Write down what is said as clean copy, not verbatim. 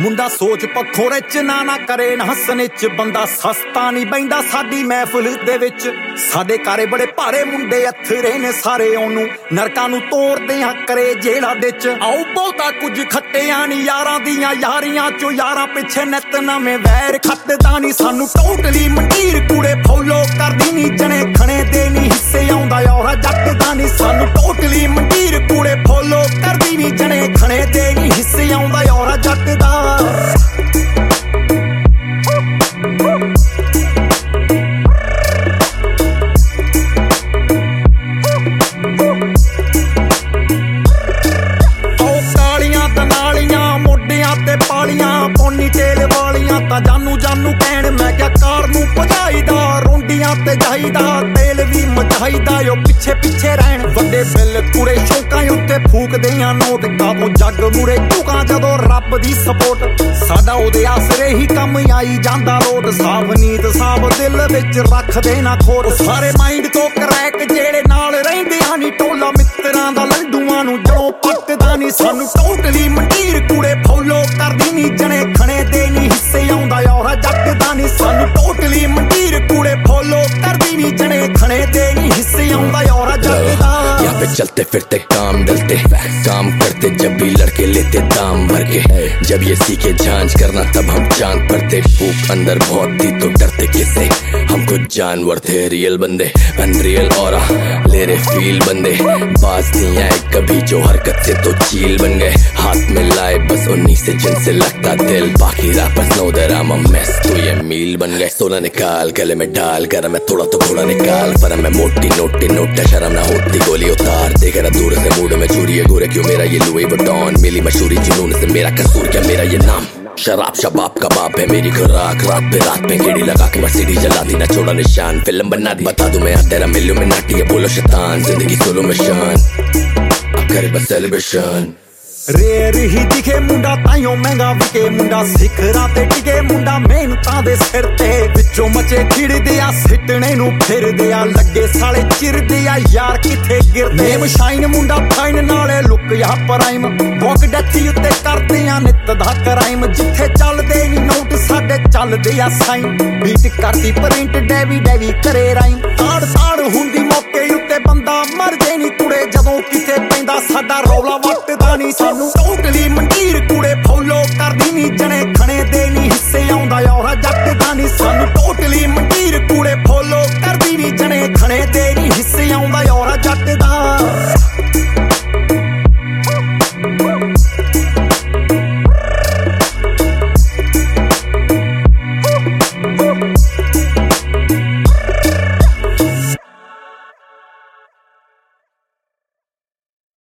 ਮੁੰਡਾ ਸੋਚ ਪੱਖੋਂ ਰਿਚ ਨਾ ਕਰੇ ਨਾ ਸਨਿਚ ਬੰਦਾ ਸਸਤਾ ਨਹੀਂ ਬੈਂਦਾ ਸਾਡੀ ਮਹਿਫਿਲ ਦੇ ਵਿੱਚ ਸਾਡੇ ਕਾਰੇ ਬੜੇ ਭਾਰੇ ਮੁੰਡੇ ਅਥਰੇ ਨੇ ਸਾਰੇ ਉਹਨੂੰ ਨਰਕਾਂ ਨੂੰ ਤੋੜਦੇ ਆ ਕਰੇ ਜਿਹੜਾ ਵਿੱਚ ਆਓ ਬਹੁਤਾ ਕੁਝ ਖੱਟਿਆਂ ਨਹੀਂ ਯਾਰਾਂ ਦੀਆਂ ਯਾਰੀਆਂ ਚੋਂ ਯਾਰਾਂ ਪਿੱਛੇ ਨਿੱਤ ਨਵੇਂ ਵੈਰ ਖੱਟਦਾ ਨਹੀਂ ਸਾਨੂੰ ਟੋਟਲੀ ਮੰਡੀਰ ਕੂੜੇ ਫੋਲੋ ਕਰਦੀ ਨਹੀਂ ਜਣੇ ਖਣੇ ਦੇ ਨਹੀਂ ਹਿੱਸੇ ਆਉਂਦਾ ਔਰਾ ਜੱਟ ਦਾ ਨਹੀਂ ਸਾਨੂੰ ਟੋਟਲੀ ਮੰਡੀਰ ਕੂੜੇ ਫੋਲੋ ਕਰਦੀ ਨਹੀਂ ਜਣੇ ਖਣੇ ਦੇ ਨਹੀਂ ਹਿੱਸੇ ਆਉਂਦਾ ਔਰਾ ਜੱਟ ਦਾ ਤੇਲ ਵਾਲੀਆਂ ਤਾਂ ਜਾਨੂ ਕਹਿਣ ਮੈਂ ਕਿਹਾ ਕਾਰ ਨੂੰ ਭਜਾਈਦਾ ਰੋਂਡੀਆਂ ਤੇ ਜਾਈਦਾ ਤੇਲ ਵੀ ਮਚਾਈਦਾ ਓ ਪਿੱਛੇ ਰਹਿਣ ਵੱਡੇ ਬਿੱਲ ਕੁੜੇ ਸ਼ੌਕਾਂ ਉੱਤੇ ਫੂਕਦੇ ਆ ਨੋਟ ਕਾਬੂ ਜੱਗ ਮੂਰੇ ਝੁਕਾਂ ਜਦੋਂ ਰੱਬ ਦੀ ਸਪੋਰਟ ਸਾਡਾ ਉਹਦੇ ਆਸਰੇ ਹੀ ਕੰਮ ਆਈ ਜਾਂਦਾ ਲੋਟ ਸਾਫ ਨੀਤ ਸਾਫ ਦਿਲ ਵਿੱਚ ਰੱਖਦੇ ਨਾ ਖੋਟ ਸਾਰੇ ਮਾਈਂਡ ਤੋਂ ਕਰੈਕ ਜਿਹੜੇ ਨਾਲ ਰਹਿੰਦੇ ਆ ਨੀ ਟੋਲਾ ਮਿੱਤਰਾਂ ਦਾ ਲੰਡੂਆਂ ਨੂੰ ਜਦੋਂ ਪੱਟਦਾ ਨੀ ਸਾਨੂੰ ਟੋਟਲੀ ਮੰਡੀਰ ਕੂੜੇ ਫੋਲੋ ਕਰਦੀ ਨੀ ਜਣੇ ਖਣੇ ਦੇ ਨੀ ਹਿੱਸੇ ਆਉਂਦਾ ਔਰਾ ਜੱਟ ਦਾ ਨੀ ਸਾਨੂੰ ਟੋਟਲੀ ਮੰਡੀਰ ਕੂੜੇ ਫੋਲੋ ਕਰਦੀ ਨੀ ਜਣੇ ਖਣੇ ਦੇ ਨੀ ਹਿੱਸੇ आऊंगा और यहाँ पे चलते फिरते काम डलते काम करते जब भी लड़के लेते दाम भर के जब ये सीखे जांच करना तब हम चांद पड़ते भूख अंदर बहुत थी तो डरते किससे हमको जानवर थे रियल बंदे अनरियल और ले रहे फील बंदे बाज नहीं आए कभी जो हरकत से तो चील बन गए हाथ में लाए बस उन्हीं से जिनसे लगता दिल बाकी rappers no that I am a mess तो ये मील बन गए सोना निकाल गले में डाल कर मैं थोड़ा तो घोड़ा निकाल पर मैं मोटी नोटे शर्म ना होती गोली उतार देख रहा दूर से मूड में चूरी है गोरे क्यों मेरा ये लुई वुइटन मिली मशहूरी जुनून से मेरा कसूर क्या मेरा ये नाम शराब शबाब का बाप है मेरी खुराक रात पे रात में गेड़ी लगा के मर्सिडीज जला दी ना छोड़ा निशान फिल्म बना दी बता दूं मैं तेरा मिलियो में नाटी है बोलो शैतान जिंदगी सोलो में शान अब करे बस सेलिब्रेशन रेर ही दिखे मुंडा ताइयों महंगा विके मुंडा सिखरा ते टिके मुंडा मेहनतां दे सिर ते विचों मचे खिड़दे आ सिटने नूं फिरदे आ लगे साले चिरदे आ यार किथे गिरदे नेम शाइन मुंडा फाइन नाले लुक या प्राइम वॉक डैथी उत्ते करदे आ नित दा क्राइम जिथे चलदे नी नोट साडे चलदे आ साइन बीट करदी प्रिंट डेवी करे राइम ताड़ हुंदी मौके उत्ते बंदा मरदे नी कुड़े जदों किथे पैंदा साडा रौला वटदा नी ਸਾਨੂੰ ਟੋਟਲੀ ਮੰਡੀਰ ਕੂੜੇ ਫੋਲੋ ਕਰਦੀ ਨੀ ਜਣੇ ਖਣੇ ਦੇ ਨੀ ਹਿੱਸੇ ਆਉਂਦਾ ਔਰਾ ਜੱਟ ਦਾ ਨੀ ਸਾਨੂੰ ਟੋਟਲੀ ਮੰਡੀਰ ਕੂੜੇ ਫੋਲੋ ਕਰਦੀ ਨੀ ਜਣੇ ਖਣੇ ਦੇ ਨੀ ਹਿੱਸੇ ਆਉਂਦਾ ਔਰਾ ਜੱਟ